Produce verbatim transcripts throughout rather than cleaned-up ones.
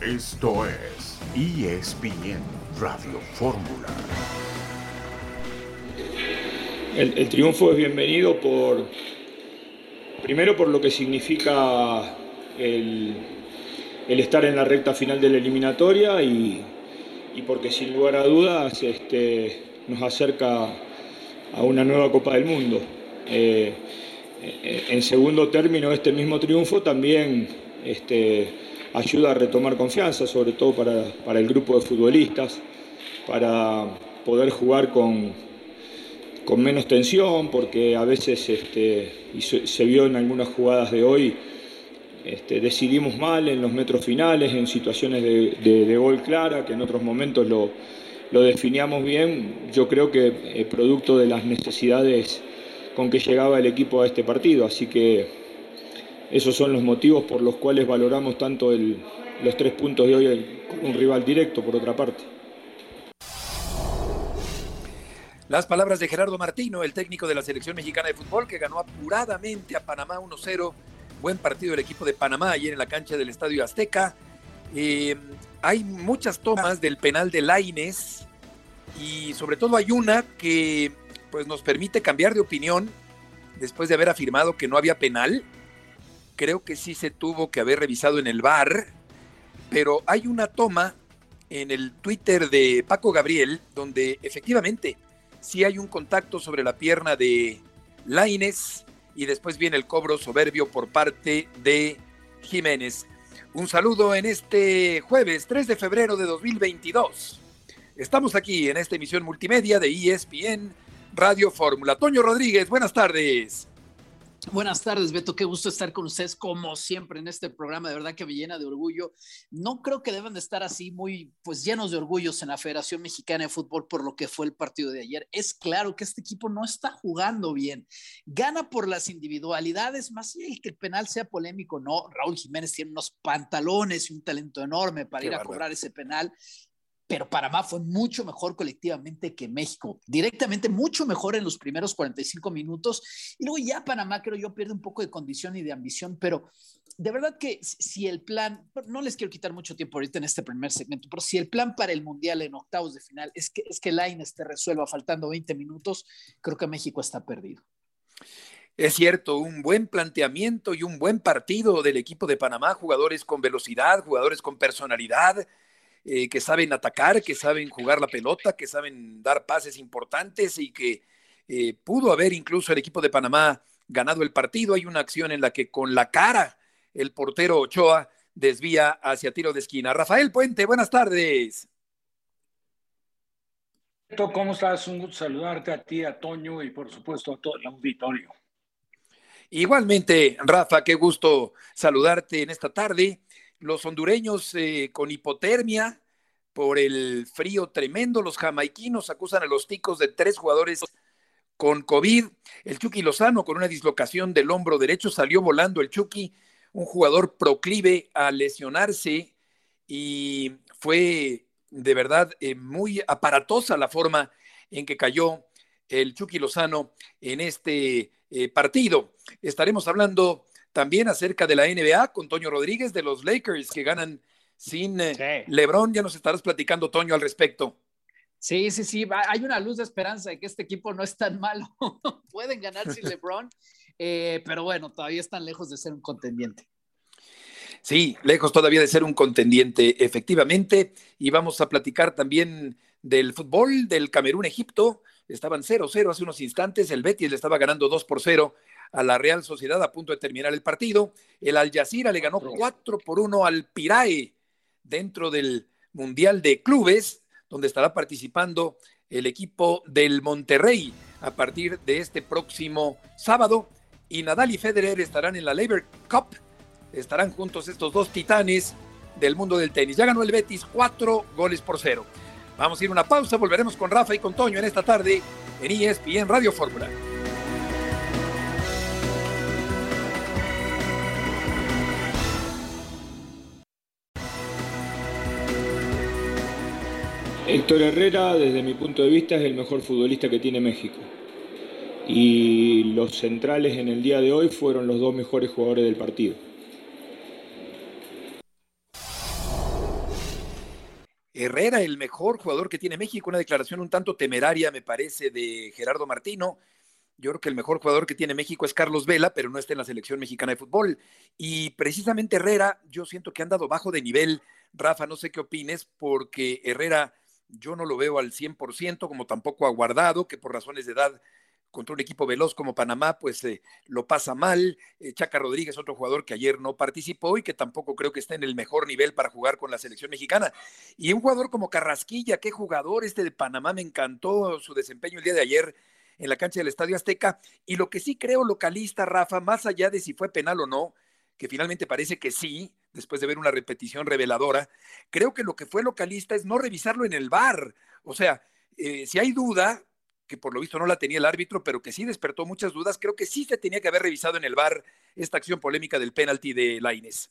Esto es E S P N Radio Fórmula. El, el triunfo es bienvenido por, primero por lo que significa el, el estar en la recta final de la eliminatoria y, y porque sin lugar a dudas este, nos acerca a una nueva Copa del Mundo. Eh, en segundo término, este mismo triunfo también este, ayuda a retomar confianza, sobre todo para, para el grupo de futbolistas, para poder jugar con, con menos tensión, porque a veces, este, y se, se vio en algunas jugadas de hoy, este, decidimos mal en los metros finales, en situaciones de, de, de gol clara, que en otros momentos lo, lo definíamos bien. Yo creo que eh, producto de las necesidades con que llegaba el equipo a este partido, así que esos son los motivos por los cuales valoramos tanto el, los tres puntos de hoy con un rival directo, por otra parte. Las palabras de Gerardo Martino, el técnico de la selección mexicana de fútbol, que ganó apuradamente a Panamá uno cero. Buen partido del equipo de Panamá ayer en la cancha del Estadio Azteca. Eh, hay muchas tomas del penal de Lainez y sobre todo hay una que pues, nos permite cambiar de opinión después de haber afirmado que no había penal. Creo que sí se tuvo que haber revisado en el V A R, pero hay una toma en el Twitter de Paco Gabriel donde efectivamente sí hay un contacto sobre la pierna de Lainez y después viene el cobro soberbio por parte de Jiménez. Un saludo en este jueves tres de febrero de dos mil veintidós. Estamos aquí en esta emisión multimedia de E S P N Radio Fórmula. Toño Rodríguez, buenas tardes. Buenas tardes, Beto, qué gusto estar con ustedes como siempre en este programa, de verdad que me llena de orgullo. No creo que deban de estar así muy pues llenos de orgullos en la Federación Mexicana de Fútbol por lo que fue el partido de ayer. Es claro que este equipo no está jugando bien, gana por las individualidades, más allá de que el penal sea polémico, no, Raúl Jiménez tiene unos pantalones y un talento enorme para Qué ir bárbaro. a cobrar ese penal. Pero Panamá fue mucho mejor colectivamente que México, directamente mucho mejor en los primeros cuarenta y cinco minutos, y luego ya Panamá creo yo pierde un poco de condición y de ambición, pero de verdad que si el plan, no les quiero quitar mucho tiempo ahorita en este primer segmento, pero si el plan para el Mundial en octavos de final es que, es que Lainez te resuelva faltando veinte minutos, creo que México está perdido. Es cierto, un buen planteamiento y un buen partido del equipo de Panamá, jugadores con velocidad, jugadores con personalidad, Eh, que saben atacar, que saben jugar la pelota, que saben dar pases importantes y que eh, pudo haber incluso el equipo de Panamá ganado el partido. Hay una acción en la que con la cara el portero Ochoa desvía hacia tiro de esquina. Rafael Puente, buenas tardes. ¿Cómo estás? Un gusto saludarte a ti, a Toño y por supuesto a todo el auditorio. Igualmente, Rafa, qué gusto saludarte en esta tarde. Los hondureños eh, con hipotermia por el frío tremendo. Los jamaiquinos acusan a los ticos de tres jugadores con COVID. El Chucky Lozano con una dislocación del hombro derecho salió volando el Chucky, un jugador proclive a lesionarse y fue de verdad eh, muy aparatosa la forma en que cayó el Chucky Lozano en este eh, partido. Estaremos hablando también acerca de la N B A con Toño Rodríguez, de los Lakers que ganan sin eh, sí. LeBron. Ya nos estarás platicando, Toño, al respecto. Sí, sí, sí. Hay una luz de esperanza de que este equipo no es tan malo. Pueden ganar sin LeBron, eh, pero bueno, todavía están lejos de ser un contendiente. Sí, lejos todavía de ser un contendiente, efectivamente. Y vamos a platicar también del fútbol del Camerún-Egipto. Estaban cero cero hace unos instantes. El Betis le estaba ganando dos por cero a la Real Sociedad a punto de terminar el partido. El Al Jazeera le ganó cuatro por uno al Pirae dentro del Mundial de Clubes, donde estará participando el equipo del Monterrey a partir de este próximo sábado. Y Nadal y Federer estarán en la Laver Cup. Estarán juntos estos dos titanes del mundo del tenis. Ya ganó el Betis cuatro goles por cero. Vamos a ir a una pausa, volveremos con Rafa y con Toño en esta tarde en E S P N Radio Fórmula. Héctor Herrera, desde mi punto de vista, es el mejor futbolista que tiene México. Y los centrales en el día de hoy fueron los dos mejores jugadores del partido. Herrera el mejor jugador que tiene México, una declaración un tanto temeraria me parece de Gerardo Martino. Yo creo que el mejor jugador que tiene México es Carlos Vela, pero no está en la selección mexicana de fútbol. Y precisamente Herrera, yo siento que han dado bajo de nivel. Rafa, no sé qué opines, porque Herrera yo no lo veo al cien por ciento, como tampoco a Guardado, que por razones de edad contra un equipo veloz como Panamá, pues eh, lo pasa mal. Eh, Chaca Rodríguez, otro jugador que ayer no participó y que tampoco creo que esté en el mejor nivel para jugar con la selección mexicana. Y un jugador como Carrasquilla, qué jugador este de Panamá, me encantó su desempeño el día de ayer en la cancha del Estadio Azteca. Y lo que sí creo localista, Rafa, más allá de si fue penal o no, que finalmente parece que sí, después de ver una repetición reveladora, creo que lo que fue localista es no revisarlo en el V A R. O sea, eh, si hay duda, que por lo visto no la tenía el árbitro, pero que sí despertó muchas dudas, creo que sí se tenía que haber revisado en el V A R esta acción polémica del penalti de Lainez.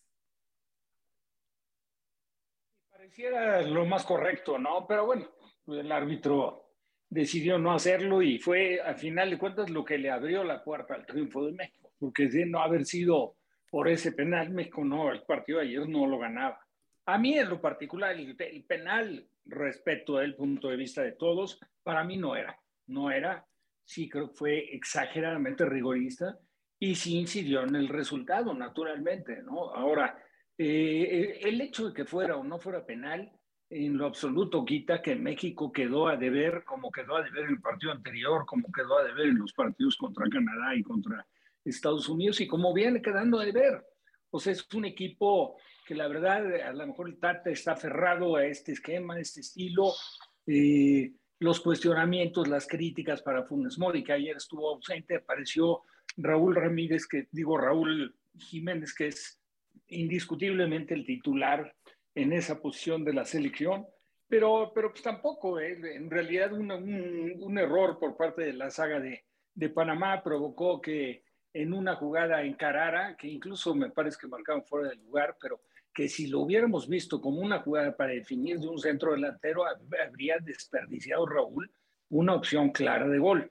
Pareciera lo más correcto, ¿no? Pero bueno, el árbitro decidió no hacerlo y fue, al final de cuentas, lo que le abrió la puerta al triunfo de México, porque de no haber sido por ese penal, México no, el partido de ayer no lo ganaba. A mí en lo particular, el, el penal, respeto el punto de vista de todos, para mí no era, no era, sí creo que fue exageradamente rigorista y sí incidió en el resultado, naturalmente, ¿no? Ahora, eh, el hecho de que fuera o no fuera penal, en lo absoluto quita que México quedó a deber, como quedó a deber en el partido anterior, como quedó a deber en los partidos contra Canadá y contra Estados Unidos, y como viene quedando a deber. O sea, es un equipo que la verdad, a lo mejor el Tata está aferrado a este esquema, a este estilo. Eh, los cuestionamientos, las críticas para Funes Mori, que ayer estuvo ausente, apareció Raúl Ramírez, que digo Raúl Jiménez, que es indiscutiblemente el titular en esa posición de la selección, pero, pero pues tampoco, eh, en realidad un, un, un error por parte de la saga de, de Panamá provocó que en una jugada encarara, que incluso me parece que marcaron fuera del lugar, pero que si lo hubiéramos visto como una jugada para definir de un centro delantero, habría desperdiciado Raúl una opción clara de gol.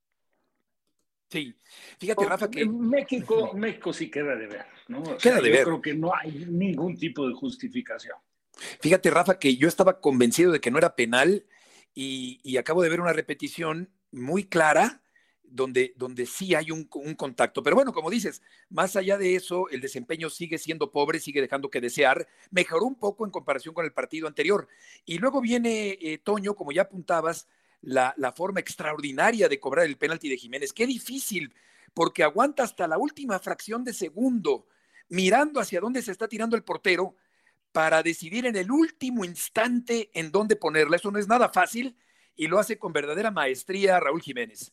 Sí, fíjate, Rafa, que México, México sí queda de ver, ¿no? O queda sea, de yo ver. creo que no hay ningún tipo de justificación. Fíjate, Rafa, que yo estaba convencido de que no era penal y, y acabo de ver una repetición muy clara donde, donde sí hay un, un contacto. Pero bueno, como dices, más allá de eso, el desempeño sigue siendo pobre, sigue dejando que desear. Mejoró un poco en comparación con el partido anterior. Y luego viene, eh, Toño, como ya apuntabas, la, la forma extraordinaria de cobrar el penalti de Jiménez. Qué difícil, porque aguanta hasta la última fracción de segundo, mirando hacia dónde se está tirando el portero, para decidir en el último instante en dónde ponerla. Eso no es nada fácil y lo hace con verdadera maestría Raúl Jiménez.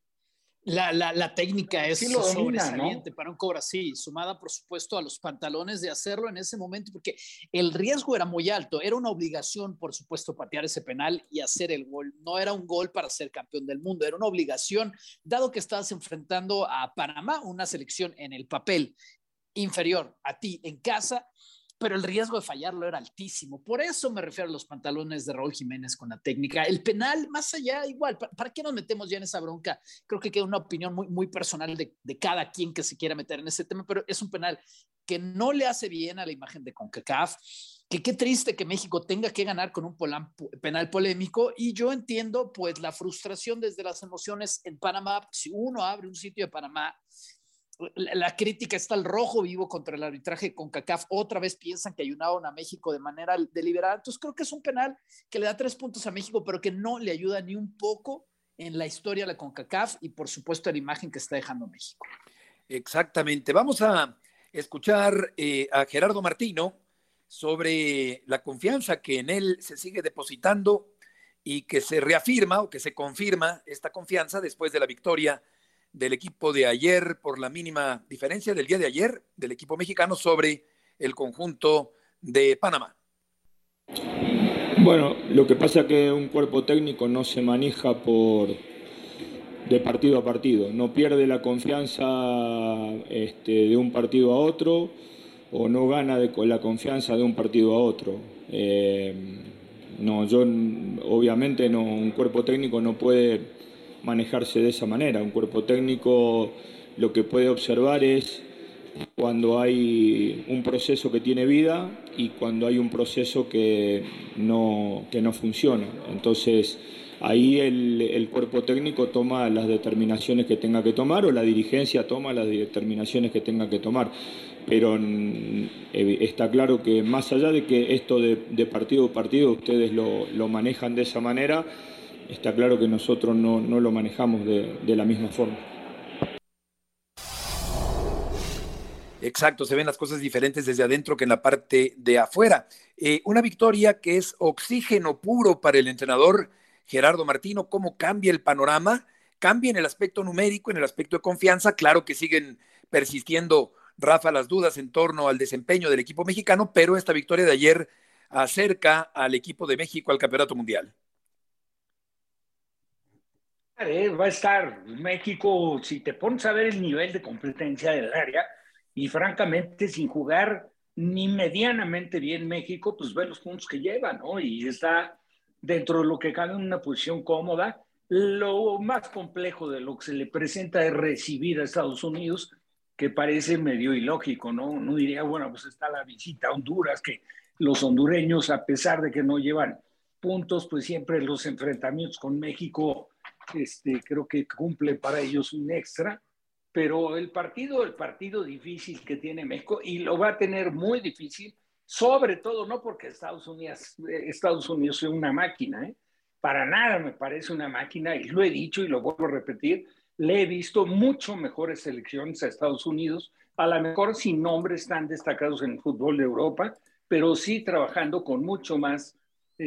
La, la, la técnica es sí lo domina, sobresaliente, ¿no? Para un cobra así, sumada por supuesto a los pantalones de hacerlo en ese momento, porque el riesgo era muy alto, era una obligación por supuesto patear ese penal y hacer el gol, no era un gol para ser campeón del mundo, era una obligación, dado que estabas enfrentando a Panamá, una selección en el papel inferior a ti en casa, pero el riesgo de fallarlo era altísimo. Por eso me refiero a los pantalones de Raúl Jiménez con la técnica. El penal, más allá, igual, ¿para, para qué nos metemos ya en esa bronca? Creo que queda una opinión muy, muy personal de, de cada quien que se quiera meter en ese tema, pero es un penal que no le hace bien a la imagen de CONCACAF, que qué triste que México tenga que ganar con un polan, penal polémico, y yo entiendo pues la frustración desde las emociones en Panamá. Si uno abre un sitio de Panamá, La, la crítica está al rojo vivo contra el arbitraje de CONCACAF. Otra vez piensan que ayudaron a México de manera deliberada. Entonces creo que es un penal que le da tres puntos a México, pero que no le ayuda ni un poco en la historia de la CONCACAF y por supuesto la imagen que está dejando México. Exactamente. Vamos a escuchar eh, a Gerardo Martino sobre la confianza que en él se sigue depositando y que se reafirma o que se confirma esta confianza después de la victoria del equipo de ayer por la mínima diferencia del día de ayer del equipo mexicano sobre el conjunto de Panamá. Bueno, lo que pasa es que un cuerpo técnico no se maneja por de partido a partido, no pierde la confianza este, de un partido a otro o no gana de, la confianza de un partido a otro. Eh, no, yo obviamente no, un cuerpo técnico no puede manejarse de esa manera. Un cuerpo técnico lo que puede observar es cuando hay un proceso que tiene vida y cuando hay un proceso que no, que no funciona. Entonces, ahí el, el cuerpo técnico toma las determinaciones que tenga que tomar o la dirigencia toma las determinaciones que tenga que tomar. Pero eh, está claro que más allá de que esto de, de partido a partido ustedes lo, lo manejan de esa manera, está claro que nosotros no, no lo manejamos de, de la misma forma. Exacto, se ven las cosas diferentes desde adentro que en la parte de afuera. Eh, una victoria que es oxígeno puro para el entrenador Gerardo Martino. ¿Cómo cambia el panorama? Cambia en el aspecto numérico, en el aspecto de confianza. Claro que siguen persistiendo, Rafa, las dudas en torno al desempeño del equipo mexicano, pero esta victoria de ayer acerca al equipo de México al Campeonato Mundial. Va a estar México, si te pones a ver el nivel de competencia del área, y francamente sin jugar ni medianamente bien México, pues ve los puntos que lleva, ¿no? Y está dentro de lo que cabe en una posición cómoda. Lo más complejo de lo que se le presenta es recibir a Estados Unidos, que parece medio ilógico, ¿no? Uno diría, bueno, pues está la visita a Honduras, que los hondureños, a pesar de que no llevan puntos, pues siempre los enfrentamientos con México, este, creo que cumple para ellos un extra. Pero el partido, el partido difícil que tiene México, y lo va a tener muy difícil, sobre todo no porque Estados Unidos, Estados Unidos es una máquina, ¿eh? Para nada me parece una máquina, y lo he dicho y lo vuelvo a repetir, le he visto mucho mejores selecciones a Estados Unidos, a lo mejor sin nombres tan destacados en el fútbol de Europa, pero sí trabajando con mucho más,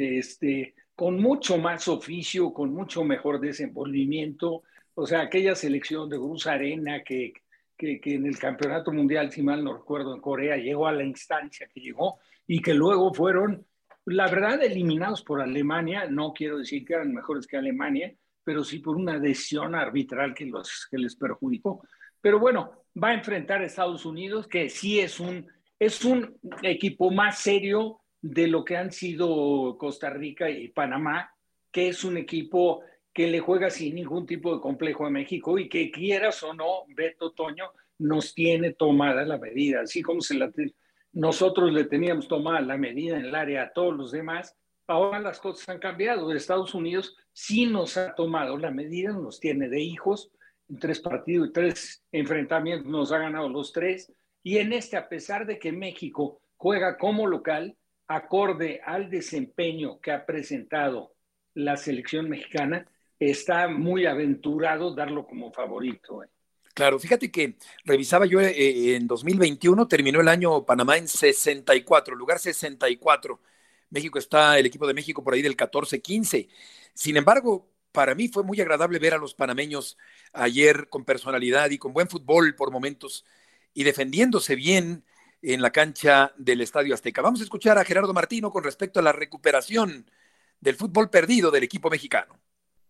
este, con mucho más oficio, con mucho mejor desenvolvimiento. O sea, aquella selección de Bruce Arena que, que, que en el Campeonato Mundial, si mal no recuerdo, en Corea, llegó a la instancia que llegó y que luego fueron, la verdad, eliminados por Alemania. No quiero decir que eran mejores que Alemania, pero sí por una decisión arbitral que, los, que les perjudicó. Pero bueno, va a enfrentar a Estados Unidos, que sí es un, es un equipo más serio de lo que han sido Costa Rica y Panamá, que es un equipo que le juega sin ningún tipo de complejo a México y que quieras o no, Beto, Toño, nos tiene tomada la medida, así como se la nosotros le teníamos tomada la medida en el área a todos los demás. Ahora las cosas han cambiado. Estados Unidos sí nos ha tomado la medida, nos tiene de hijos, en tres partidos y tres enfrentamientos nos ha ganado los tres, y en este, a pesar de que México juega como local, acorde al desempeño que ha presentado la selección mexicana, está muy aventurado darlo como favorito. ¿eh? Claro, fíjate que revisaba yo eh, en dos mil veintiuno, terminó el año Panamá en sesenta y cuatro, lugar sesenta y cuatro. México está, el equipo de México por ahí del catorce quince. Sin embargo, para mí fue muy agradable ver a los panameños ayer con personalidad y con buen fútbol por momentos y defendiéndose bien en la cancha del Estadio Azteca. Vamos a escuchar a Gerardo Martino con respecto a la recuperación del fútbol perdido del equipo mexicano.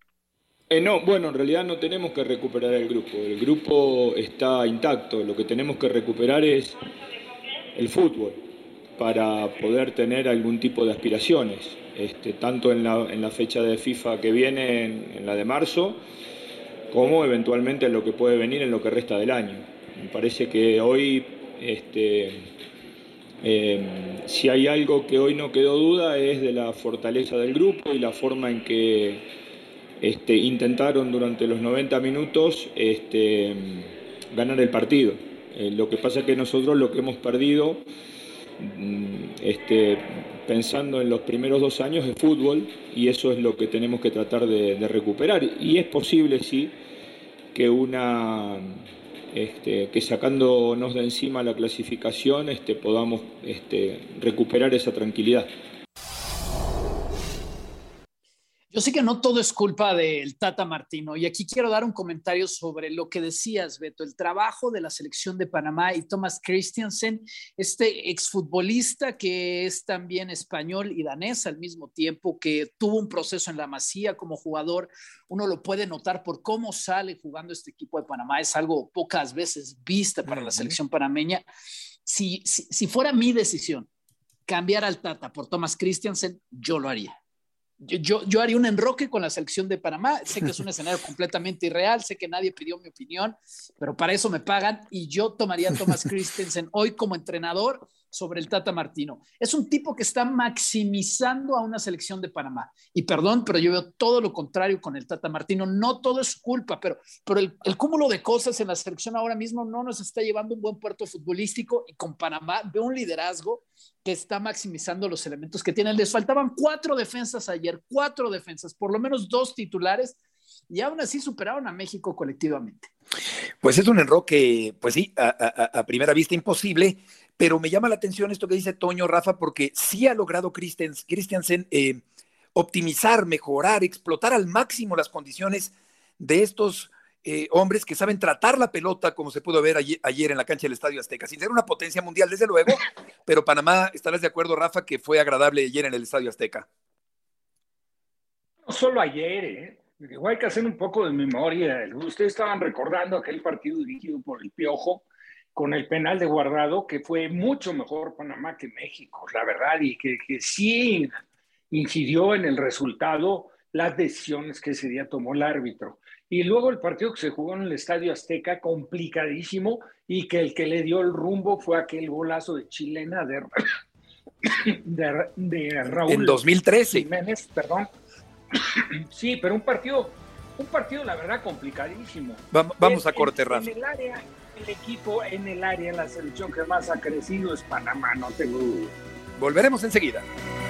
Eh, no, bueno, en realidad no tenemos que recuperar el grupo. El grupo está intacto. Lo que tenemos que recuperar es el fútbol para poder tener algún tipo de aspiraciones, este, tanto en la, en la fecha de FIFA que viene, en, en la de marzo, como eventualmente en lo que puede venir en lo que resta del año. Me parece que hoy, este, eh, si hay algo que hoy no quedó duda, es de la fortaleza del grupo y la forma en que Este, intentaron durante los noventa minutos este, ganar el partido. Eh, lo que pasa es que nosotros lo que hemos perdido, este, pensando en los primeros dos años, es fútbol, y eso es lo que tenemos que tratar de, de recuperar. Y es posible, sí, que una este, que sacándonos de encima la clasificación este, podamos este, recuperar esa tranquilidad. Yo sé que no todo es culpa del Tata Martino, y aquí quiero dar un comentario sobre lo que decías, Beto, el trabajo de la selección de Panamá y Thomas Christiansen, este exfutbolista que es también español y danés al mismo tiempo, que tuvo un proceso en la Masía como jugador. Uno lo puede notar por cómo sale jugando este equipo de Panamá, es algo pocas veces vista para la selección panameña. Si, si, si fuera mi decisión cambiar al Tata por Thomas Christiansen, yo lo haría. Yo, yo haría un enroque con la selección de Panamá. Sé que es un escenario completamente irreal, sé que nadie pidió mi opinión, pero para eso me pagan y yo tomaría a Thomas Christensen hoy como entrenador sobre el Tata Martino. Es un tipo que está maximizando a una selección de Panamá. Y perdón, pero yo veo todo lo contrario con el Tata Martino. No todo es su culpa, pero, pero el, el cúmulo de cosas en la selección ahora mismo no nos está llevando a un buen puerto futbolístico, y con Panamá veo un liderazgo que está maximizando los elementos que tienen. Les faltaban cuatro defensas ayer, cuatro defensas, por lo menos dos titulares, y aún así superaron a México colectivamente. Pues es un enroque, pues sí, a, a, a primera vista imposible, pero me llama la atención esto que dice Toño, Rafa, porque sí ha logrado Christensen eh, optimizar, mejorar, explotar al máximo las condiciones de estos eh, hombres que saben tratar la pelota, como se pudo ver ayer, ayer en la cancha del Estadio Azteca, sin ser una potencia mundial, desde luego, pero Panamá, estarás de acuerdo, Rafa, que fue agradable ayer en el Estadio Azteca. No solo ayer, ¿eh? Igual hay que hacer un poco de memoria. Ustedes estaban recordando aquel partido dirigido por el Piojo con el penal de Guardado, que fue mucho mejor Panamá que México, la verdad, y que, que sí incidió en el resultado las decisiones que ese día tomó el árbitro. Y luego el partido que se jugó en el Estadio Azteca, complicadísimo, y que el que le dio el rumbo fue aquel golazo de chilena de, de, de Raúl. En dos mil trece. Jiménez, perdón. Sí, pero un partido, un partido la verdad complicadísimo. Vamos, vamos en, a corte, en, Rafa. En el área, el equipo, en el área, la selección que más ha crecido es Panamá, no tengo duda. Volveremos enseguida.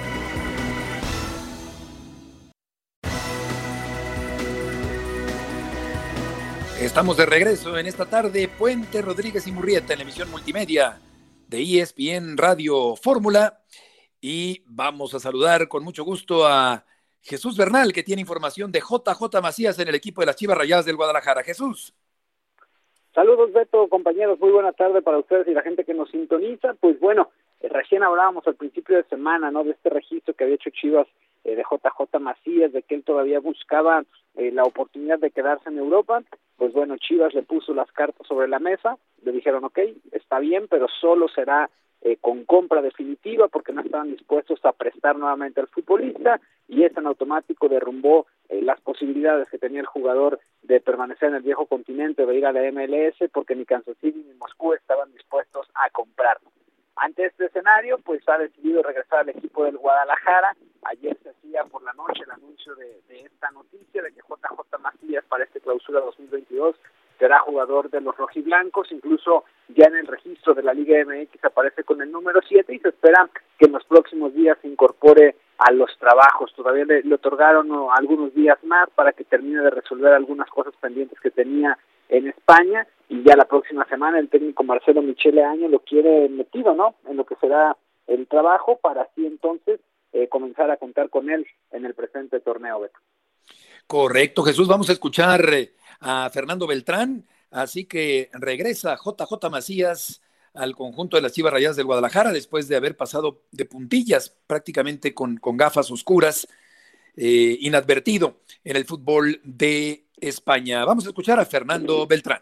Estamos de regreso en esta tarde, Puente, Rodríguez y Murrieta en la emisión multimedia de E S P N Radio Fórmula, y vamos a saludar con mucho gusto a Jesús Bernal, que tiene información de J J Macías en el equipo de las Chivas Rayadas del Guadalajara. Jesús. Saludos, Beto, compañeros, muy buena tarde para ustedes y la gente que nos sintoniza. Pues bueno, eh, recién hablábamos al principio de semana, ¿no?, de este registro que había hecho Chivas eh, de J J Macías, de que él todavía buscaba eh, la oportunidad de quedarse en Europa. Pues bueno, Chivas le puso las cartas sobre la mesa, le dijeron, ok, está bien, pero solo será eh, con compra definitiva, porque no estaban dispuestos a prestar nuevamente al futbolista, y eso en automático derrumbó eh, las posibilidades que tenía el jugador de permanecer en el viejo continente, de ir a la M L S, porque ni Kansas City ni Moscú estaban dispuestos a comprarlo. Ante este escenario, pues ha decidido regresar al equipo del Guadalajara. Ayer se hacía por la noche el anuncio de, de esta noticia, de que J J Macías para este clausura dos mil veintidós será jugador de los rojiblancos. Incluso ya en el registro de la Liga M X aparece con el número siete, y se espera que en los próximos días se incorpore a los trabajos. Todavía le, le otorgaron ¿no?, algunos días más para que termine de resolver algunas cosas pendientes que tenía en España, y ya la próxima semana el técnico Marcelo Michele Año lo quiere metido, ¿no?, en lo que será el trabajo, para así entonces eh, comenzar a contar con él en el presente torneo, Beto. Correcto, Jesús. Vamos a escuchar a Fernando Beltrán, así que regresa J J Macías al conjunto de las Chivas Rayadas del Guadalajara después de haber pasado de puntillas, prácticamente con, con gafas oscuras, eh, inadvertido en el fútbol de España. Vamos a escuchar a Fernando Beltrán.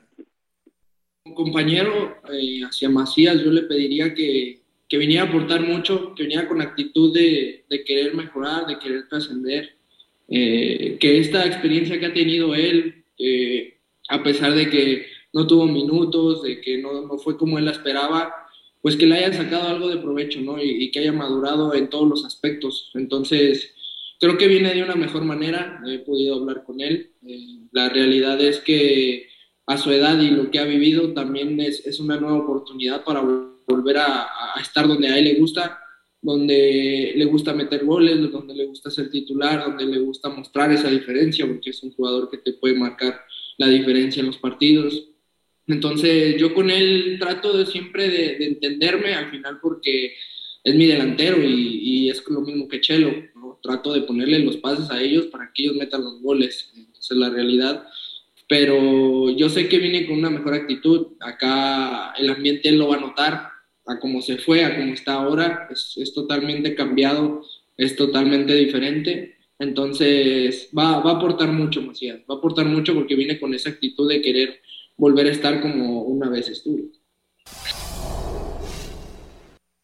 Compañero, eh, hacia Macías yo le pediría que, que viniera a aportar mucho, que viniera con actitud de, de querer mejorar, de querer trascender, eh, que esta experiencia que ha tenido él, eh, a pesar de que no tuvo minutos, de que no, no fue como él la esperaba, pues que le hayan sacado algo de provecho, ¿no? Y, y que haya madurado en todos los aspectos. Entonces, creo que viene de una mejor manera. He podido hablar con él. Eh, la realidad es que a su edad y lo que ha vivido también es, es una nueva oportunidad para volver a, a estar donde a él le gusta, donde le gusta meter goles, donde le gusta ser titular, donde le gusta mostrar esa diferencia, porque es un jugador que te puede marcar la diferencia en los partidos. Entonces yo con él trato de siempre de, de entenderme al final, porque es mi delantero y, y es lo mismo que Chelo, ¿no? Trato de ponerle los pases a ellos para que ellos metan los goles. Esa es la realidad, pero yo sé que viene con una mejor actitud. Acá el ambiente él lo va a notar, a cómo se fue, a cómo está ahora, es, es totalmente cambiado, es totalmente diferente. Entonces va, va a aportar mucho, Macías, va a aportar mucho porque viene con esa actitud de querer volver a estar como una vez estuvo.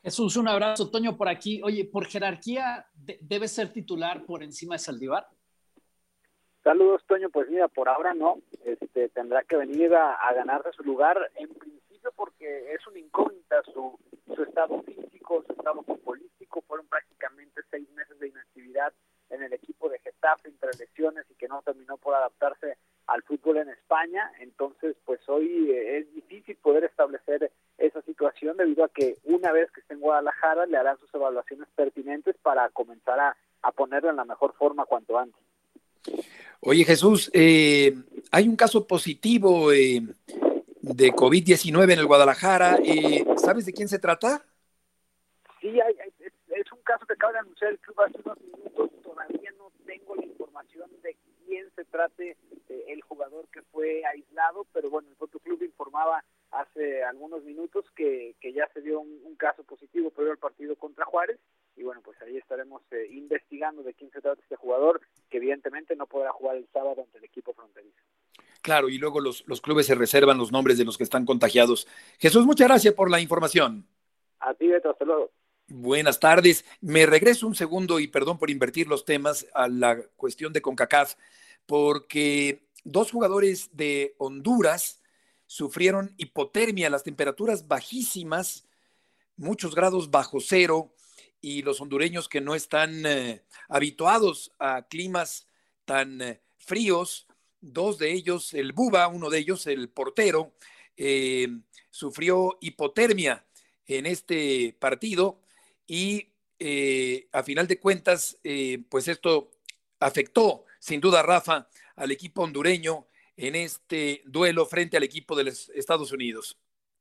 Jesús, un abrazo. Toño, por aquí. Oye, ¿por jerarquía de, debe ser titular por encima de Saldívar? Saludos, Toño. Pues mira, por ahora no. Este, tendrá que venir a, a ganarse su lugar, en principio porque es una incógnita su, su estado físico, su estado futbolístico. Fueron prácticamente seis meses de inactividad en el equipo de Getafe, entre lesiones, y que no terminó por adaptarse al fútbol en España. Entonces, pues hoy eh, es difícil poder establecer esa situación debido a que una vez que esté en Guadalajara le harán sus evaluaciones pertinentes para comenzar a, a ponerlo en la mejor forma cuanto antes. Oye, Jesús, eh, hay un caso positivo eh, de COVID diecinueve en el Guadalajara. Eh, ¿Sabes de quién se trata? Sí, hay, hay, es, es un caso que acaba de anunciar el club hace unos minutos. Todavía no tengo la información de quién se trate eh, el jugador que fue aislado, pero bueno, el Fotoclub informaba hace algunos minutos que, que ya se dio un, un caso positivo previo al partido contra Juárez, y bueno, pues ahí estaremos eh, investigando de quién se trata este jugador, que evidentemente no podrá jugar el sábado ante el equipo fronterizo. Claro, y luego los, los clubes se reservan los nombres de los que están contagiados. Jesús, muchas gracias por la información. A ti, Beto, hasta luego. Buenas tardes. Me regreso un segundo y perdón por invertir los temas a la cuestión de CONCACAF, porque dos jugadores de Honduras sufrieron hipotermia, las temperaturas bajísimas, muchos grados bajo cero, y los hondureños que no están eh, habituados a climas tan eh, fríos, dos de ellos, el Buba, uno de ellos, el portero, eh, sufrió hipotermia en este partido y eh, a final de cuentas, eh, pues esto afectó sin duda, Rafa, al equipo hondureño en este duelo frente al equipo de los Estados Unidos.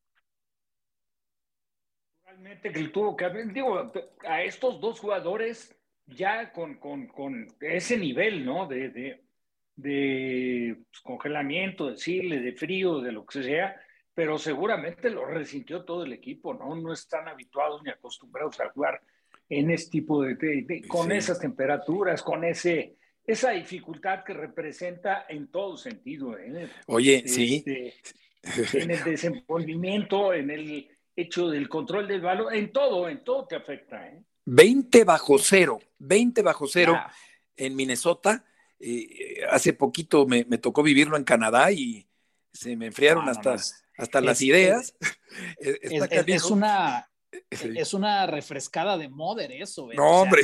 Realmente que tuvo que haber, digo, a estos dos jugadores ya con, con, con ese nivel, ¿no? De, de, de pues, congelamiento, de chile, de frío, de lo que sea, pero seguramente lo resintió todo el equipo, ¿no? No están habituados ni acostumbrados a jugar en este tipo de, de, de con sí. esas temperaturas, con ese esa dificultad que representa en todo sentido, ¿eh? Oye, este, sí. En el desenvolvimiento, en el hecho del control del balón, en todo, en todo te afecta, ¿eh? veinte bajo cero, veinte bajo cero Ya. En Minnesota. Eh, hace poquito me, me tocó vivirlo en Canadá y se me enfriaron No, no, hasta, no, es, hasta es, las ideas. Es, es, es, es una... Sí. Es una refrescada de Mother eso. ¿eh? No, o sea, hombre,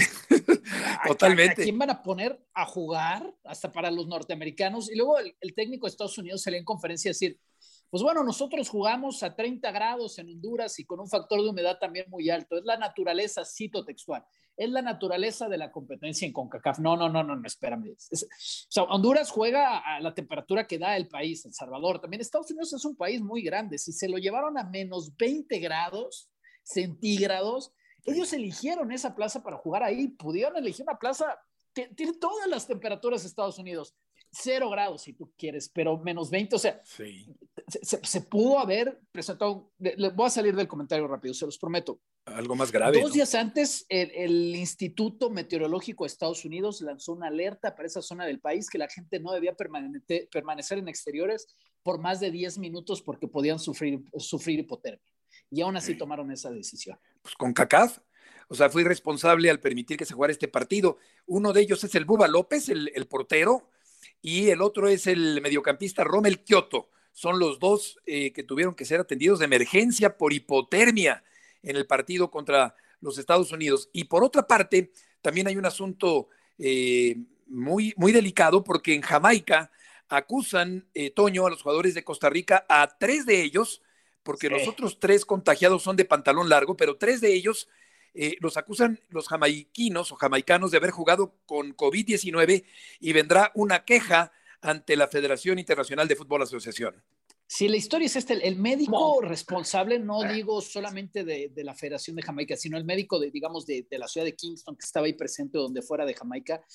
¿a, totalmente. ¿A, a quién van a poner a jugar hasta para los norteamericanos? Y luego el, el técnico de Estados Unidos salió en conferencia a decir, pues bueno, nosotros jugamos a treinta grados en Honduras y con un factor de humedad también muy alto. Es la naturaleza, cito textual, es la naturaleza de la competencia en CONCACAF. No, no, no, no, no espérame. Es, es, o sea, Honduras juega a la temperatura que da el país, El Salvador. También Estados Unidos es un país muy grande. Si se lo llevaron a menos veinte grados centígrados, ellos eligieron esa plaza para jugar ahí, pudieron elegir una plaza, tiene todas las temperaturas de Estados Unidos, cero grados si tú quieres, pero menos veinte, o sea, sí. se, se, se pudo haber presentado, le, le voy a salir del comentario rápido, se los prometo. Algo más grave. Dos ¿no? días antes, el, el Instituto Meteorológico de Estados Unidos lanzó una alerta para esa zona del país que la gente no debía permane- permanecer en exteriores por más de diez minutos porque podían sufrir, sufrir hipotermia. Y aún así tomaron esa decisión. Pues con CONCACAF, o sea, fui responsable al permitir que se jugara este partido. Uno de ellos es el Buba López, el, el portero, y el otro es el mediocampista Rommel Kioto. Son los dos eh, que tuvieron que ser atendidos de emergencia por hipotermia en el partido contra los Estados Unidos. Y por otra parte, también hay un asunto eh, muy, muy delicado porque en Jamaica acusan, eh, Toño, a los jugadores de Costa Rica, a tres de ellos, porque sí. Los otros tres contagiados son de pantalón largo, pero tres de ellos eh, los acusan los jamaiquinos o jamaicanos de haber jugado con COVID diecinueve y vendrá una queja ante la Federación Internacional de Fútbol Asociación. Sí, la historia es esta, el médico no. responsable, no digo solamente de, de la Federación de Jamaica, sino el médico de, digamos, de, de la ciudad de Kingston, que estaba ahí presente donde fuera de Jamaica,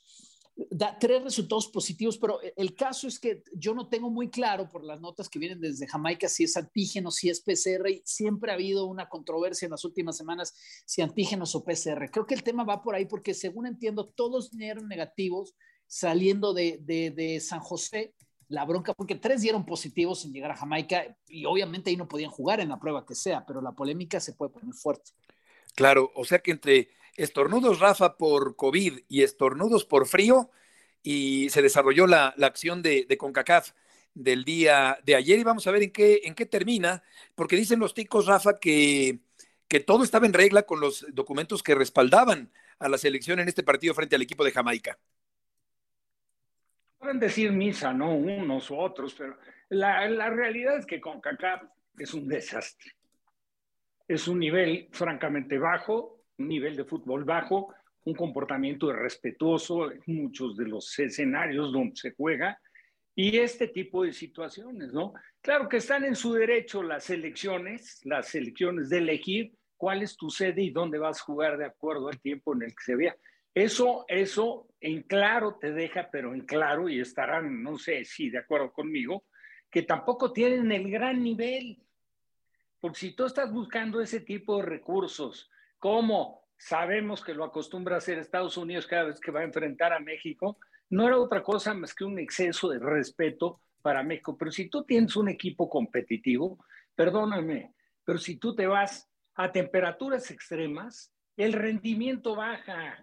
da tres resultados positivos, pero el caso es que yo no tengo muy claro por las notas que vienen desde Jamaica si es antígeno, si es P C R, y siempre ha habido una controversia en las últimas semanas si antígenos o P C R. Creo que el tema va por ahí porque según entiendo todos dieron negativos saliendo de, de, de San José, la bronca, porque tres dieron positivos sin llegar a Jamaica y obviamente ahí no podían jugar en la prueba que sea, pero la polémica se puede poner fuerte. Claro, o sea que entre estornudos, Rafa, por COVID y estornudos por frío, y se desarrolló la, la acción de, de CONCACAF del día de ayer y vamos a ver en qué, en qué termina, porque dicen los ticos, Rafa, que, que todo estaba en regla con los documentos que respaldaban a la selección en este partido frente al equipo de Jamaica. Pueden decir misa, no unos u otros, pero la, la realidad es que CONCACAF es un desastre. Es un nivel francamente bajo, un nivel de fútbol bajo, un comportamiento irrespetuoso en muchos de los escenarios donde se juega y este tipo de situaciones, ¿no? Claro que están en su derecho las selecciones, las selecciones de elegir cuál es tu sede y dónde vas a jugar de acuerdo al tiempo en el que se vea. Eso, eso en claro te deja, pero en claro, y estarán, no sé si de acuerdo conmigo, que tampoco tienen el gran nivel. Porque si tú estás buscando ese tipo de recursos, como sabemos que lo acostumbra a hacer Estados Unidos cada vez que va a enfrentar a México, no era otra cosa más que un exceso de respeto para México. Pero si tú tienes un equipo competitivo, perdóname, pero si tú te vas a temperaturas extremas, el rendimiento baja.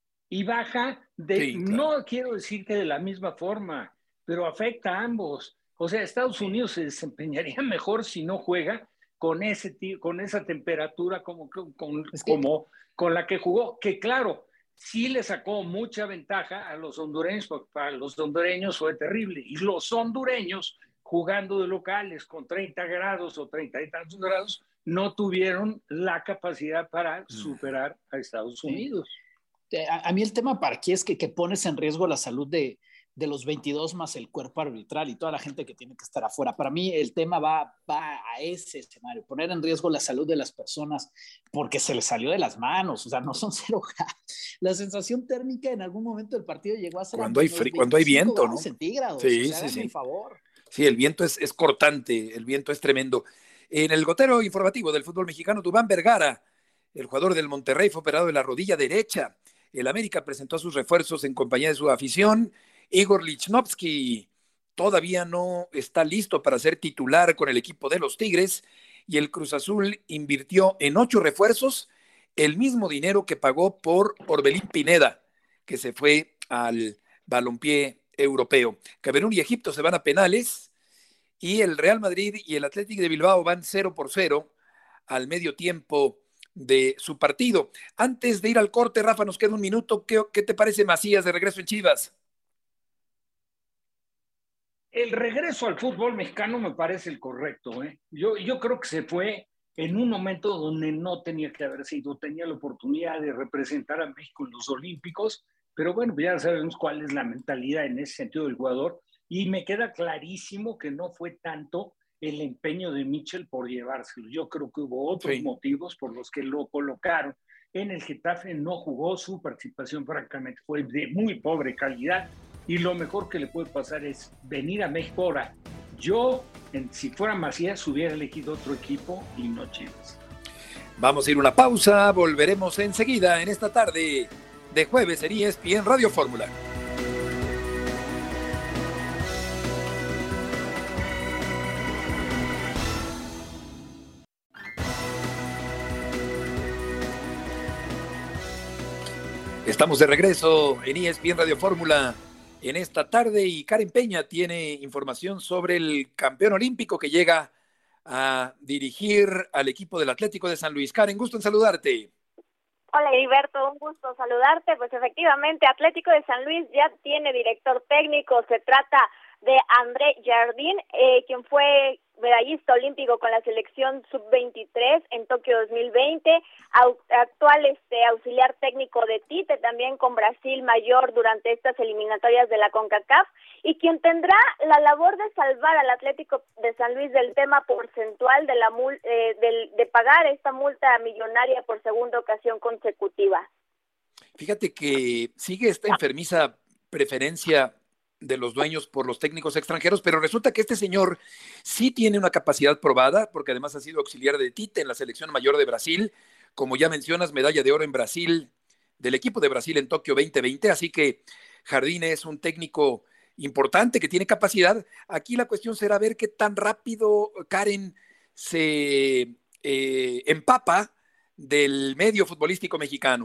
Y baja de, sí, claro. No quiero decir que de la misma forma, pero afecta a ambos. O sea, Estados Unidos se desempeñaría mejor si no juega con, ese, con esa temperatura como, con, es que... como con la que jugó, que claro, sí le sacó mucha ventaja a los hondureños, porque para los hondureños fue terrible. Y los hondureños, jugando de locales con treinta grados o treinta y tantos grados, no tuvieron la capacidad para superar a Estados Unidos. Sí. A, a mí el tema para aquí es que, que pones en riesgo la salud de, de los veintidós más el cuerpo arbitral y toda la gente que tiene que estar afuera. Para mí el tema va, va a ese escenario, poner en riesgo la salud de las personas porque se les salió de las manos, o sea, no son cero grados. La sensación térmica en algún momento del partido llegó a ser cuando hay frío, cuando hay viento, ¿no? Centígrados, sí, o sea, sí, sí. El favor. Sí, el viento es, es cortante, el viento es tremendo. En el gotero informativo del fútbol mexicano, Duván Vergara, el jugador del Monterrey, fue operado de la rodilla derecha. El América presentó a sus refuerzos en compañía de su afición. Igor Lichnowsky todavía no está listo para ser titular con el equipo de los Tigres y el Cruz Azul invirtió en ocho refuerzos el mismo dinero que pagó por Orbelín Pineda, que se fue al balompié europeo. Camerún y Egipto se van a penales y el Real Madrid y el Athletic de Bilbao van cero por cero al medio tiempo de su partido. Antes de ir al corte, Rafa, nos queda un minuto. ¿Qué, qué te parece Macías de regreso en Chivas? El regreso al fútbol mexicano me parece el correcto, ¿eh? Yo, yo creo que se fue en un momento donde no tenía que haber sido, tenía la oportunidad de representar a México en los Olímpicos, pero bueno, ya sabemos cuál es la mentalidad en ese sentido del jugador, y me queda clarísimo que no fue tanto el empeño de Mitchell por llevárselo. Yo creo que hubo otros sí. motivos por los que lo colocaron. En el Getafe no jugó, su participación francamente fue de muy pobre calidad y lo mejor que le puede pasar es venir a México. Ahora, yo, en, si fuera Macías, hubiera elegido otro equipo y no Chivas. Vamos a ir a una pausa, volveremos enseguida en esta tarde de jueves en E S P N Radio Fórmula. Estamos de regreso en E S P N Radio Fórmula en esta tarde y Karen Peña tiene información sobre el campeón olímpico que llega a dirigir al equipo del Atlético de San Luis. Karen, gusto en saludarte. Hola Heriberto, un gusto saludarte. Pues efectivamente, Atlético de San Luis ya tiene director técnico. Se trata de André Jardín, eh, quien fue medallista olímpico con la selección sub veintitrés en Tokio dos mil veinte, au, actual este auxiliar técnico de Tite, también con Brasil mayor durante estas eliminatorias de la CONCACAF, y quien tendrá la labor de salvar al Atlético de San Luis del tema porcentual de la mul, eh, de, de pagar esta multa millonaria por segunda ocasión consecutiva. Fíjate que sigue esta enfermiza preferencia de los dueños por los técnicos extranjeros, pero resulta que este señor sí tiene una capacidad probada, porque además ha sido auxiliar de Tite en la selección mayor de Brasil, como ya mencionas, medalla de oro en Brasil, del equipo de Brasil en Tokio veinte veinte, así que Jardín es un técnico importante que tiene capacidad. Aquí la cuestión será ver qué tan rápido Karen se eh, empapa del medio futbolístico mexicano.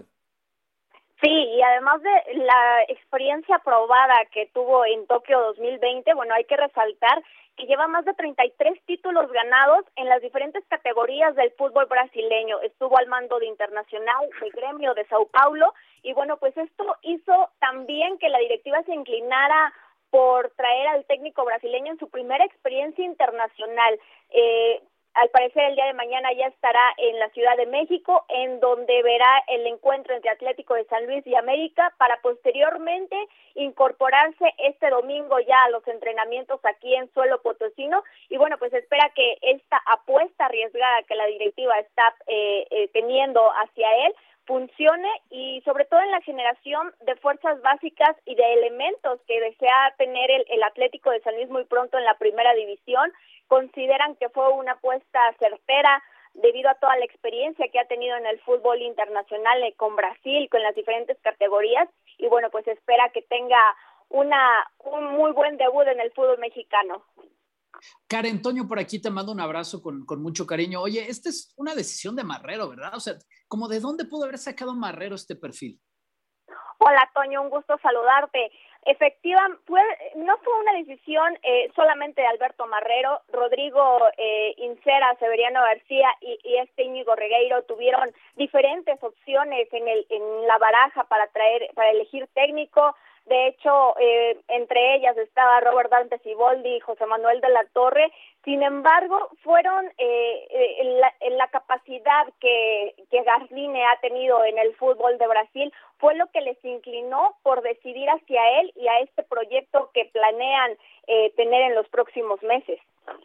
Sí, y además de la experiencia probada que tuvo en Tokio dos mil veinte, bueno, hay que resaltar que lleva más de treinta y tres títulos ganados en las diferentes categorías del fútbol brasileño. Estuvo al mando de Internacional, de Gremio, de Sao Paulo, y bueno, pues esto hizo también que la directiva se inclinara por traer al técnico brasileño en su primera experiencia internacional. Eh, Al parecer el día de mañana ya estará en la Ciudad de México, en donde verá el encuentro entre Atlético de San Luis y América, para posteriormente incorporarse este domingo ya a los entrenamientos aquí en suelo potosino. Y bueno, pues espera que esta apuesta arriesgada que la directiva está eh, eh, teniendo hacia él funcione, y sobre todo en la generación de fuerzas básicas y de elementos que desea tener el, el Atlético de San Luis muy pronto en la primera división. Consideran que fue una apuesta certera debido a toda la experiencia que ha tenido en el fútbol internacional con Brasil, con las diferentes categorías, y bueno, pues espera que tenga una un muy buen debut en el fútbol mexicano. Karen, Toño, por aquí te mando un abrazo con, con mucho cariño. Oye, esta es una decisión de Marrero, ¿verdad? O sea, ¿como de dónde pudo haber sacado Marrero este perfil? Hola, Toño, un gusto saludarte. Efectivamente, fue, no fue una decisión eh, solamente de Alberto Marrero. Rodrigo eh, Incera, Severiano García y, y este Íñigo Regueiro tuvieron diferentes opciones en el en la baraja para traer para elegir técnico. De hecho, eh, entre ellas estaba Robert Dante Siboldi y José Manuel de la Torre. Sin embargo, fueron eh, eh, la, la capacidad que, que Jardine ha tenido en el fútbol de Brasil fue lo que les inclinó por decidir hacia él y a este proyecto que planean eh, tener en los próximos meses.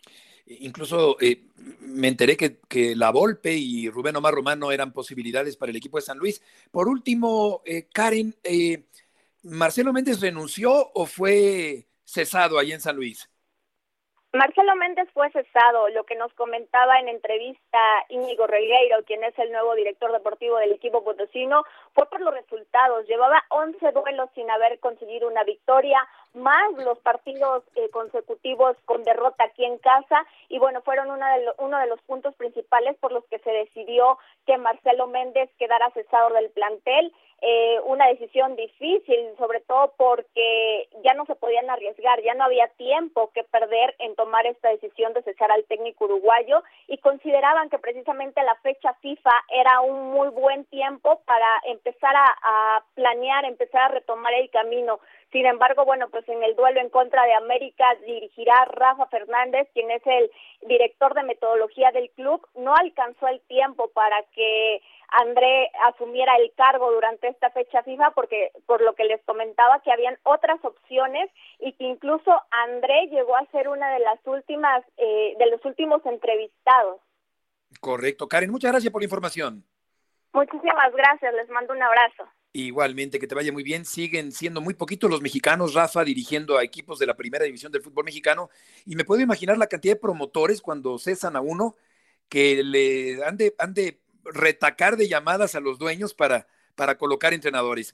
Incluso eh, me enteré que, que La Volpe y Rubén Omar Romano eran posibilidades para el equipo de San Luis. Por último, eh, Karen, eh, ¿Marcelo Méndez renunció o fue cesado ahí en San Luis? Marcelo Méndez fue cesado, lo que nos comentaba en entrevista Íñigo Regueiro, quien es el nuevo director deportivo del equipo potosino, fue por los resultados. Llevaba once duelos sin haber conseguido una victoria, más los partidos eh, consecutivos con derrota aquí en casa, y bueno, fueron una de lo, uno de los puntos principales por los que se decidió que Marcelo Méndez quedara cesado del plantel. Eh, una decisión difícil, sobre todo porque ya no se podían arriesgar, ya no había tiempo que perder en tomar esta decisión de cesar al técnico uruguayo, y consideraban que precisamente la fecha FIFA era un muy buen tiempo para empezar a, a planear, empezar a retomar el camino. Sin embargo, bueno, pues en el duelo en contra de América dirigirá Rafa Fernández, quien es el director de metodología del club. No alcanzó el tiempo para que André asumiera el cargo durante esta fecha FIFA, porque por lo que les comentaba que habían otras opciones, y que incluso André llegó a ser una de las últimas, eh, de los últimos entrevistados. Correcto. Karen, muchas gracias por la información. Muchísimas gracias, les mando un abrazo. Igualmente, que te vaya muy bien. Siguen siendo muy poquitos los mexicanos, Rafa, dirigiendo a equipos de la primera división del fútbol mexicano, y me puedo imaginar la cantidad de promotores cuando cesan a uno que le han de, han de retacar de llamadas a los dueños para, para colocar entrenadores.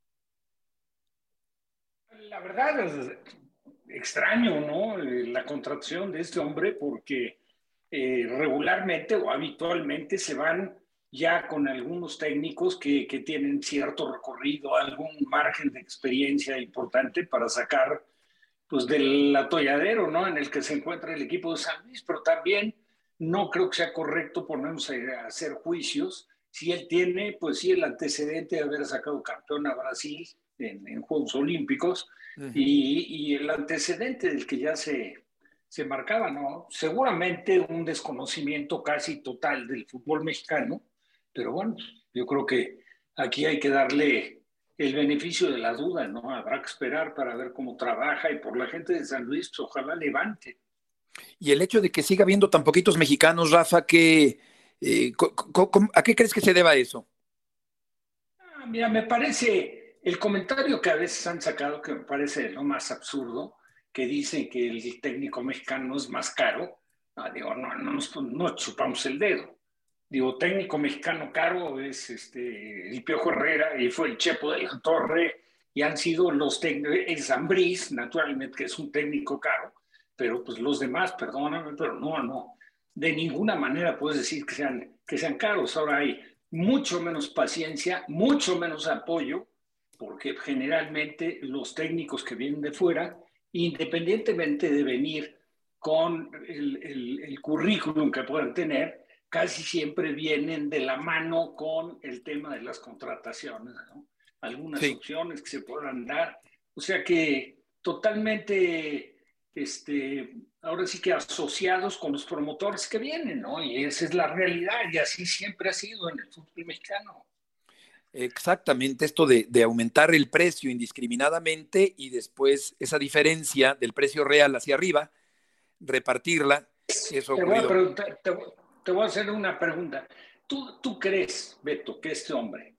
La verdad es extraño, ¿no? La contratación de este hombre, porque eh, regularmente o habitualmente se van ya con algunos técnicos que, que tienen cierto recorrido, algún margen de experiencia importante para sacar pues del atolladero, ¿no?, en el que se encuentra el equipo de San Luis. Pero también no creo que sea correcto ponernos a hacer juicios si él tiene, pues sí, el antecedente de haber sacado campeón a Brasil en, en Juegos Olímpicos, uh-huh. y, y el antecedente del que ya se, se marcaba, ¿no? Seguramente un desconocimiento casi total del fútbol mexicano, pero bueno, yo creo que aquí hay que darle el beneficio de la duda, ¿no? Habrá que esperar para ver cómo trabaja, y por la gente de San Luis, pues ojalá levante. Y el hecho de que siga habiendo tan poquitos mexicanos, Rafa, que, eh, ¿a qué crees que se deba eso? Ah, mira, me parece, el comentario que a veces han sacado, que me parece lo más absurdo, que dicen que el técnico mexicano es más caro. No, digo, no, no nos no chupamos el dedo. Digo, técnico mexicano caro es este, el Piojo Herrera, y fue el Chepo de la Torre, y han sido los técnicos, el Zambriz, naturalmente, que es un técnico caro, pero pues los demás, perdóname, pero no, no, de ninguna manera puedes decir que sean, que sean caros. Ahora hay mucho menos paciencia, mucho menos apoyo, porque generalmente los técnicos que vienen de fuera, independientemente de venir con el, el, el currículum que puedan tener, casi siempre vienen de la mano con el tema de las contrataciones, ¿no? Algunas sí. opciones que se puedan dar. O sea que totalmente, este, ahora sí que asociados con los promotores que vienen, ¿no? Y esa es la realidad, y así siempre ha sido en el fútbol mexicano. Exactamente, esto de, de aumentar el precio indiscriminadamente y después esa diferencia del precio real hacia arriba, repartirla. Eso te, voy a preguntar, te, te voy a hacer una pregunta. ¿Tú, ¿Tú crees, Beto, que este hombre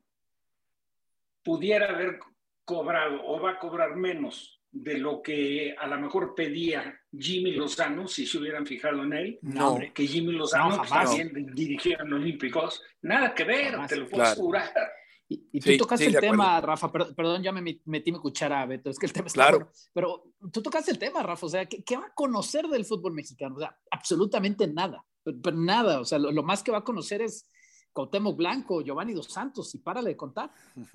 pudiera haber cobrado o va a cobrar menos de lo que a lo mejor pedía Jimmy Lozano si se hubieran fijado en él? No. Que Jimmy Lozano no, pues, también dirigió en Olímpicos. Nada que ver, jamás. Te lo puedo claro. asegurar. Y, y tú sí, tocaste sí, el tema, Rafa, perdón, perdón, ya me metí mi cuchara, Beto, es que el tema está claro. bueno, pero tú tocaste el tema, Rafa, o sea, ¿qué, qué va a conocer del fútbol mexicano? O sea, absolutamente nada, pero, pero nada, o sea, lo, lo más que va a conocer es Cuauhtémoc Blanco, Giovanni Dos Santos, y párale de contar.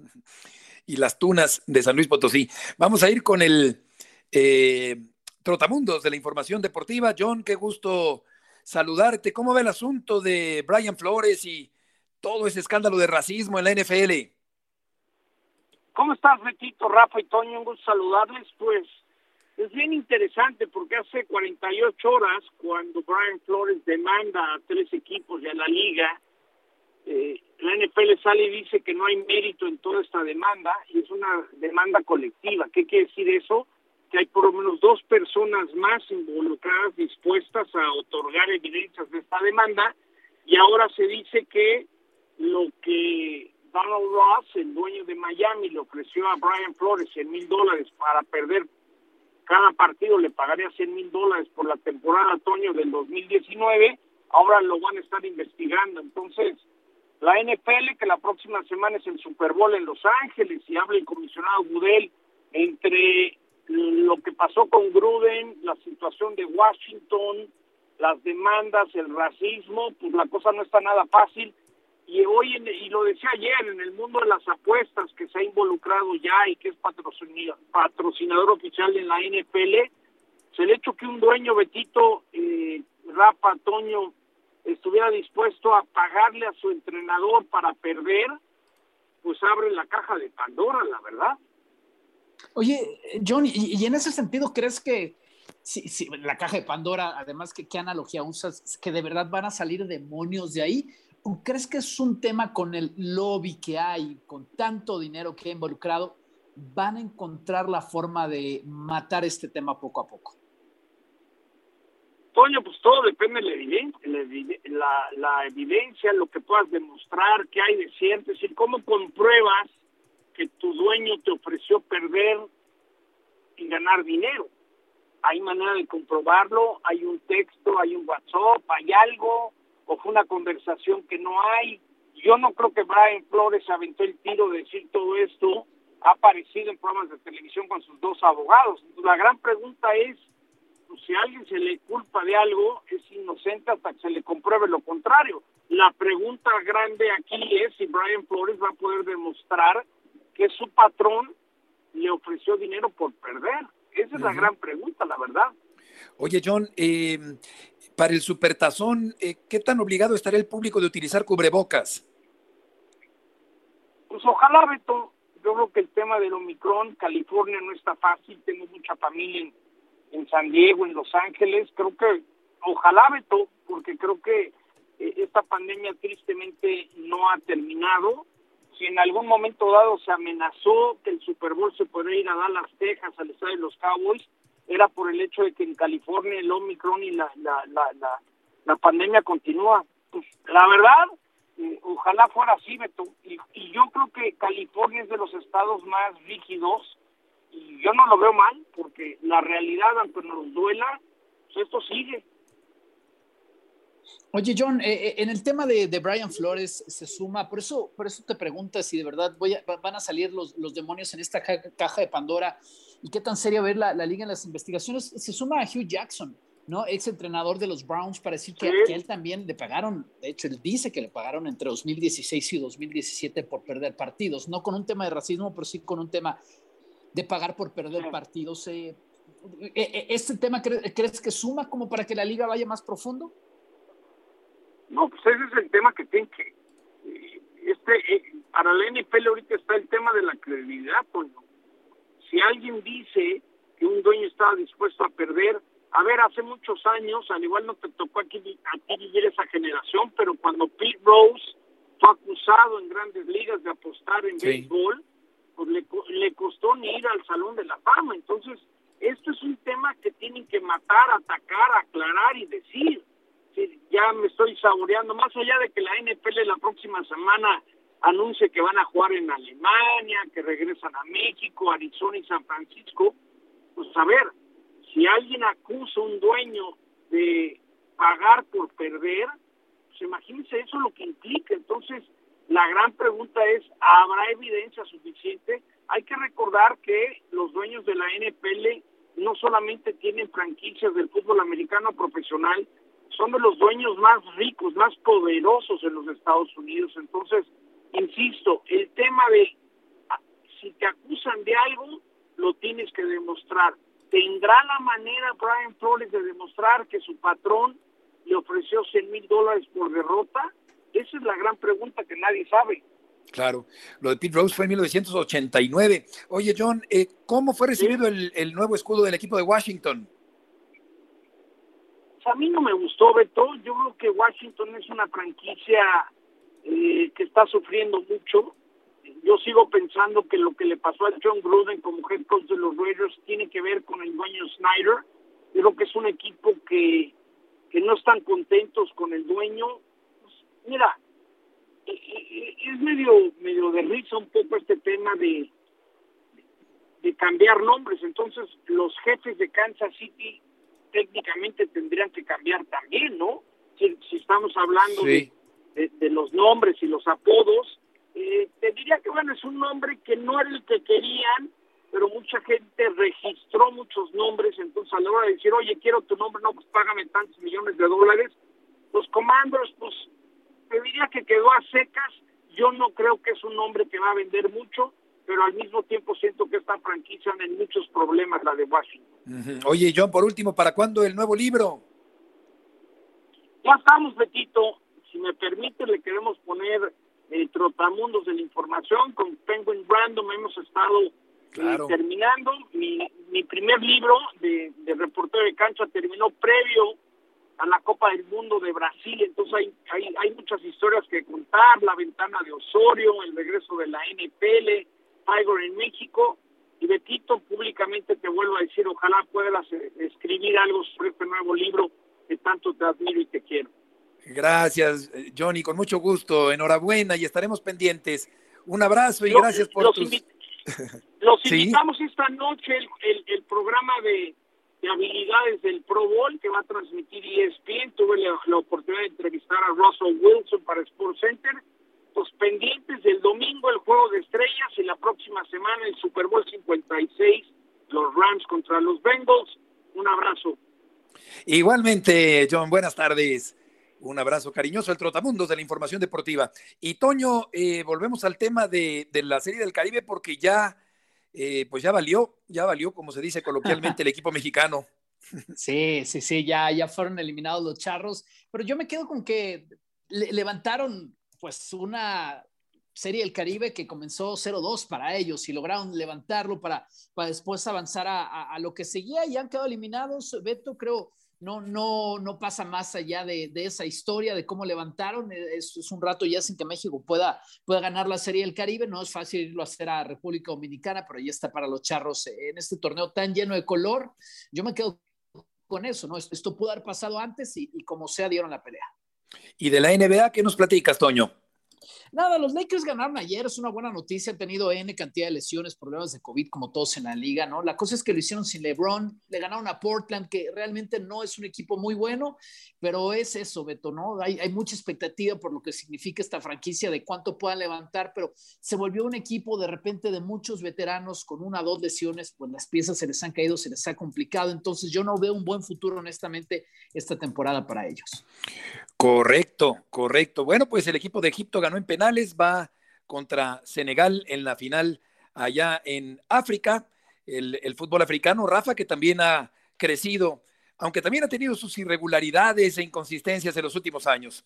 Y las tunas de San Luis Potosí. Vamos a ir con el eh, trotamundos de la información deportiva. John, qué gusto saludarte. ¿Cómo va el asunto de Brian Flores y todo ese escándalo de racismo en la N F L? ¿Cómo estás, Betito, Rafa y Toño? Un gusto saludarles. Pues es bien interesante porque hace cuarenta y ocho horas, cuando Brian Flores demanda a tres equipos y a la liga, eh, la N F L sale y dice que no hay mérito en toda esta demanda, y es una demanda colectiva. ¿Qué quiere decir eso? Que hay por lo menos dos personas más involucradas dispuestas a otorgar evidencias de esta demanda, y ahora se dice que lo que Donald Ross, el dueño de Miami, le ofreció a Brian Flores cien mil dólares para perder cada partido, le pagaría cien mil dólares por la temporada otoño del dos mil diecinueve, ahora lo van a estar investigando. Entonces, la N F L, que la próxima semana es el Super Bowl en Los Ángeles, y habla el comisionado Goodell entre lo que pasó con Gruden, la situación de Washington, las demandas, el racismo, pues la cosa no está nada fácil. Y hoy, en, y lo decía ayer, en el mundo de las apuestas, que se ha involucrado ya y que es patrocinador, patrocinador oficial en la N F L, pues el hecho que un dueño, Betito, eh, Rafa, Toño, estuviera dispuesto a pagarle a su entrenador para perder, pues abre la caja de Pandora, la verdad. Oye, John, y, y en ese sentido, ¿crees que si, si, la caja de Pandora, además, ¿qué, qué analogía usas? ¿Que de verdad van a salir demonios de ahí? ¿O crees que es un tema con el lobby que hay, con tanto dinero que ha involucrado, van a encontrar la forma de matar este tema poco a poco? Toño, pues todo depende de la evidencia, la, la evidencia, lo que puedas demostrar, qué hay de cierto, es decir, cómo compruebas que tu dueño te ofreció perder y ganar dinero. Hay manera de comprobarlo, hay un texto, hay un WhatsApp, hay algo, o fue una conversación que no hay. Yo no creo que Brian Flores aventó el tiro de decir todo esto, ha aparecido en programas de televisión con sus dos abogados. La gran pregunta es, pues, si a alguien se le culpa de algo, es inocente hasta que se le compruebe lo contrario. La pregunta grande aquí es si Brian Flores va a poder demostrar que su patrón le ofreció dinero por perder. Esa es uh-huh. la gran pregunta, la verdad. Oye, John, eh, para el Supertazón, eh, ¿qué tan obligado estaría el público de utilizar cubrebocas? Pues ojalá, Beto. Yo creo que el tema del Omicron, California no está fácil, tengo mucha familia en, en San Diego, en Los Ángeles. Creo que, ojalá, Beto, porque creo que eh, esta pandemia tristemente no ha terminado. Si en algún momento dado se amenazó que el Super Bowl se podría ir a Dallas, Texas, al estadio de los Cowboys, era por el hecho de que en California el Omicron y la la la la, la pandemia continúa. Pues la verdad, eh, ojalá fuera así, Beto. Y, y yo creo que California es de los estados más rígidos, y yo no lo veo mal, porque la realidad, aunque nos duela, pues esto sigue. Oye, John, eh, en el tema de, de Brian Flores se suma, por eso, por eso te preguntas si de verdad voy a, van a salir los, los demonios en esta ca- caja de Pandora, y qué tan seria va a ver la, la liga en las investigaciones. Se suma a Hugh Jackson, ¿no? Ex entrenador de los Browns, para decir que, Sí. que él también le pagaron, de hecho, él dice que le pagaron entre dos mil dieciséis y dos mil diecisiete por perder partidos, no con un tema de racismo, pero sí con un tema de pagar por perder Sí. partidos. Eh, eh, ¿Este tema cre- crees que suma como para que la liga vaya más profundo? No, pues ese es el tema que tienen que... Este, eh, para la N F L ahorita está el tema de la credibilidad, pues. Si alguien dice que un dueño estaba dispuesto a perder, a ver, hace muchos años, al igual no te tocó aquí, a ti vivir esa generación, pero cuando Pete Rose fue acusado en Grandes Ligas de apostar en Sí. béisbol, pues le, le costó ni ir al Salón de la Fama. Entonces, esto es un tema que tienen que matar, atacar, aclarar y decir. Sí, ya me estoy saboreando, más allá de que la N F L la próxima semana anuncie que van a jugar en Alemania, que regresan a México, Arizona y San Francisco, pues a ver, si alguien acusa a un dueño de pagar por perder, pues imagínense eso lo que implica. Entonces, la gran pregunta es, ¿habrá evidencia suficiente? Hay que recordar que los dueños de la N F L no solamente tienen franquicias del fútbol americano profesional, son de los dueños más ricos, más poderosos en los Estados Unidos. Entonces, insisto, el tema de si te acusan de algo, lo tienes que demostrar. ¿Tendrá la manera Brian Flores de demostrar que su patrón le ofreció cien mil dólares por derrota? Esa es la gran pregunta que nadie sabe. Claro, lo de Pete Rose fue en mil novecientos ochenta y nueve. Oye, John, eh, ¿cómo fue recibido ¿Sí? el, el nuevo escudo del equipo de Washington? A mí no me gustó, Beto. Yo creo que Washington es una franquicia eh, que está sufriendo mucho. Yo sigo pensando que lo que le pasó a John Gruden como head coach de los Raiders tiene que ver con el dueño Snyder. Yo creo que es un equipo que, que no están contentos con el dueño. Pues, mira, es medio medio de risa un poco este tema de, de cambiar nombres. Entonces, los jefes de Kansas City técnicamente tendrían que cambiar también, ¿no? Si, si estamos hablando Sí. de, de, de los nombres y los apodos, eh, te diría que, bueno, es un nombre que no era el que querían, pero mucha gente registró muchos nombres. Entonces, a la hora de decir, oye, quiero tu nombre, no, pues págame tantos millones de dólares, los Commanders, pues, te diría que quedó a secas. Yo no creo que es un nombre que va a vender mucho, pero al mismo tiempo siento que esta franquicia anda en muchos problemas, la de Washington. Uh-huh. Oye, John, por último, ¿para cuándo el nuevo libro? Ya estamos, Betito. Si me permite, le queremos poner eh, Trotamundos de la Información. Con Penguin Random hemos estado eh, Claro. terminando. Mi, mi primer libro de, de reportero de cancha terminó previo a la Copa del Mundo de Brasil. Entonces hay, hay, hay muchas historias que contar. La ventana de Osorio, el regreso de la N F L, Tiger en México. Y Betito, públicamente te vuelvo a decir, ojalá puedas escribir algo sobre este nuevo libro que tanto te admiro y te quiero. Gracias, Johnny, con mucho gusto. Enhorabuena y estaremos pendientes. Un abrazo y Los- gracias por los tus... invi- Los Sí. invitamos esta noche el, el, el programa de, de habilidades del Pro Bowl que va a transmitir E S P N. Tuve la, la oportunidad de entrevistar a Russell Wilson para Sports Center. Los pendientes del domingo, el Juego de Estrellas, y la próxima semana el Super Bowl cincuenta y seis, los Rams contra los Bengals. Un abrazo. Igualmente, John, buenas tardes. Un abrazo cariñoso, el Trotamundos de la Información Deportiva. Y Toño, eh, volvemos al tema de, de la Serie del Caribe porque ya, eh, pues ya valió, ya valió, como se dice coloquialmente, el equipo mexicano. Sí, sí, sí, ya, ya fueron eliminados los Charros, pero yo me quedo con que le- levantaron pues una Serie del Caribe que comenzó cero dos para ellos y lograron levantarlo para, para después avanzar a, a, a lo que seguía y han quedado eliminados. Beto, creo, no, no, no pasa más allá de, de esa historia de cómo levantaron. Es, es un rato ya sin que México pueda, pueda ganar la Serie del Caribe. No es fácil irlo a hacer a República Dominicana, pero ya está para los Charros en este torneo tan lleno de color. Yo me quedo con eso, ¿no? Esto pudo haber pasado antes y, y como sea dieron la pelea. Y de la N B A, ¿qué nos platicas, Toño? Nada, los Lakers ganaron ayer, es una buena noticia, han tenido N cantidad de lesiones, problemas de COVID como todos en la liga, ¿no? La cosa es que lo hicieron sin LeBron, le ganaron a Portland, que realmente no es un equipo muy bueno, pero es eso, Beto, ¿no? Hay, hay mucha expectativa por lo que significa esta franquicia, de cuánto puedan levantar, pero se volvió un equipo de repente de muchos veteranos con una o dos lesiones, pues las piezas se les han caído, se les ha complicado, entonces yo no veo un buen futuro, honestamente, esta temporada para ellos. Correcto, correcto. Bueno, pues el equipo de Egipto ganó en penales, va contra Senegal en la final allá en África. El, el fútbol africano, Rafa, que también ha crecido, aunque también ha tenido sus irregularidades e inconsistencias en los últimos años.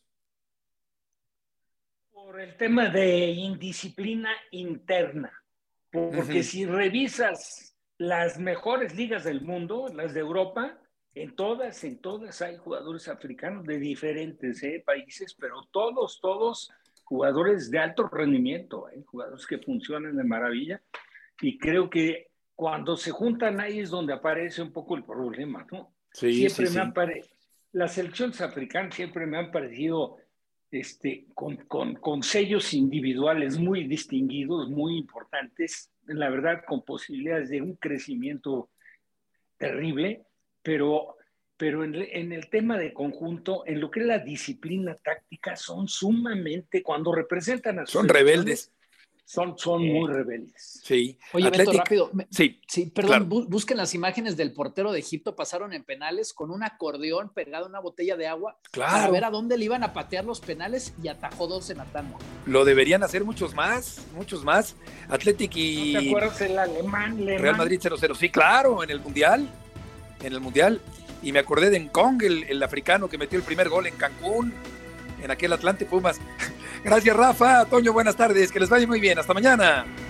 Por el tema de indisciplina interna, porque uh-huh. si revisas las mejores ligas del mundo, las de Europa, En todas, en todas hay jugadores africanos de diferentes eh, países, pero todos, todos jugadores de alto rendimiento, eh, jugadores que funcionan de maravilla. Y creo que cuando se juntan ahí es donde aparece un poco el problema, ¿no? Sí, siempre sí, me sí. han pare... Las selecciones africanas siempre me han parecido este, con, con, con sellos individuales muy distinguidos, muy importantes, la verdad, con posibilidades de un crecimiento terrible. Pero, pero en, en el tema de conjunto, en lo que es la disciplina táctica, son sumamente, cuando representan a sus Son rebeldes. Son, son eh, muy rebeldes. Sí. Oye, Beto, rápido. Me, sí, sí, perdón, claro. busquen las imágenes del portero de Egipto, pasaron en penales con un acordeón pegado a una botella de agua claro. para ver a dónde le iban a patear los penales y atajó dos en la tanda. Lo deberían hacer muchos más, muchos más. Athletic y... ¿No te acuerdas el alemán? alemán? Real Madrid cero cero, sí, claro, en el Mundial. En el Mundial. Y me acordé de Nkong, el, el africano que metió el primer gol en Cancún, en aquel Atlante Pumas. Gracias, Rafa. Toño, buenas tardes. Que les vaya muy bien. Hasta mañana.